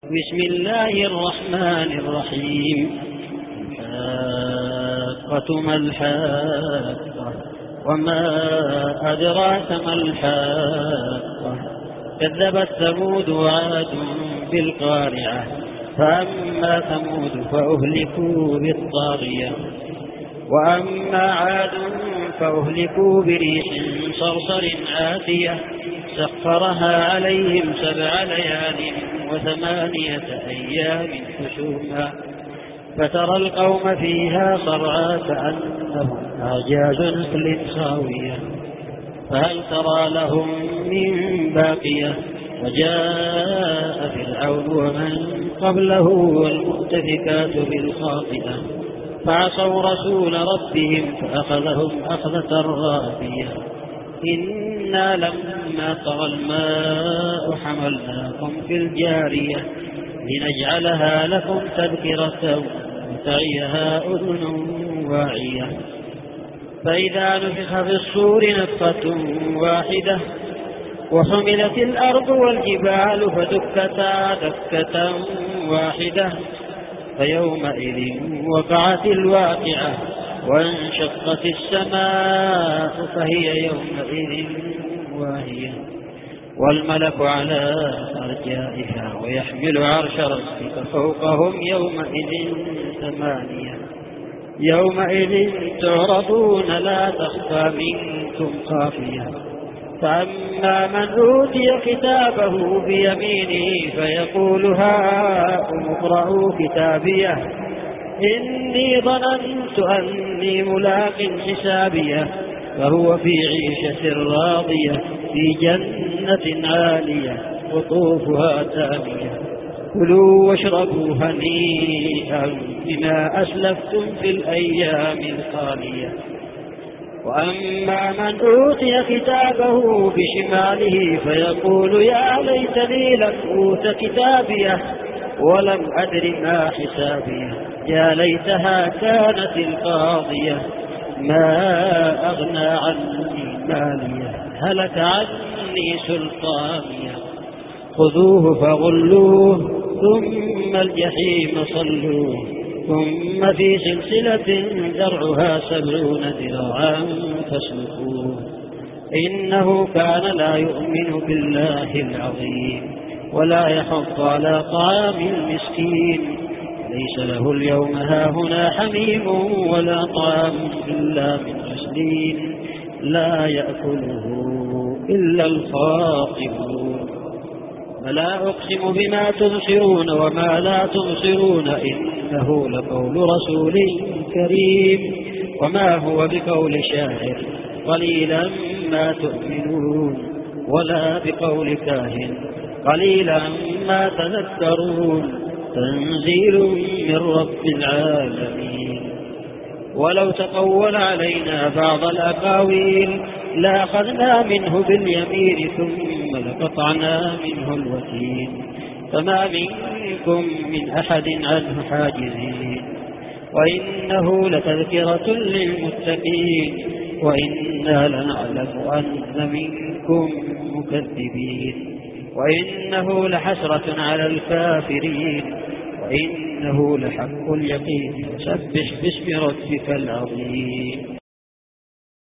بسم الله الرحمن الرحيم. الحاقة ما الحاقة وما أدراك ما الحاقة. كذبت ثمود وعاد بالقارعة فأما ثمود فأهلكوا بالطاغية وأما عاد فأهلكوا بريح صرصر عاتية سخرها عليهم 7 ليال و8 أيام حسوما فترى القوم فيها صرعى كأنهم أعجاز نخل خاوية فهل ترى لهم من باقية. وجاء فرعون ومن قبله والمؤتفكات بالخاطئة فعصوا رسول ربهم فأخذهم أخذة رابية. إنا لما طغى الماء حملناكم في الجارية لنجعلها لكم تذكرة وتعيها أذن واعية. فإذا نفخ في الصور نفخة واحدة وحملت الأرض والجبال فدكتا دكة واحدة فيومئذ وقعت الواقعة وانشقت السماء فهي يومئذ واهية والملك على أرجائها ويحمل عرش ربك فوقهم يومئذ 8 يومئذ تعرضون لا تخفى منكم خافية. فأما من أوتي كتابه بيمينه فيقول هاؤم اقرءوا كتابيه إني ظننت أني ملاق حسابيه فهو في عيشة راضية في جنة عالية قطوفها دانية كلوا واشربوا هنيئا بما أسلفتم في الأيام الخالية. وأما من أوتي كتابه بشماله فيقول يا ليتني لم أوت كتابيه ولم أدر ما حسابيه يا ليتها كانت القاضية ما أغنى عني ماليه هلك عني سلطانيه خذوه فغلوه ثم الجحيم صلوه ثم في سلسلة ذرعها 70 ذراعا فاسلكوه إنه كان لا يؤمن بالله العظيم ولا يحض على طعام المسكين ليس له اليوم هاهنا حميم ولا طعام إلا من غسلين لا يأكله إلا الخاطئون. فلا أقسم بما تبصرون وما لا تبصرون إنه لقول رسول كريم وما هو بقول شاعر قليلا ما تؤمنون ولا بقول كاهن قليلا ما تذكرون تنزيل من رب العالمين. ولو تقول علينا بعض الأقاويل لأخذنا منه باليمين ثم لقطعنا منه الوتين فما منكم من أحد عنه حاجزين. وإنه لتذكرة للمتقين وإنا لنعلم أن منكم مكذبين وإنه لحسرة على الكافرين وإنه لحق اليقين فسبح باسم ربك العظيم.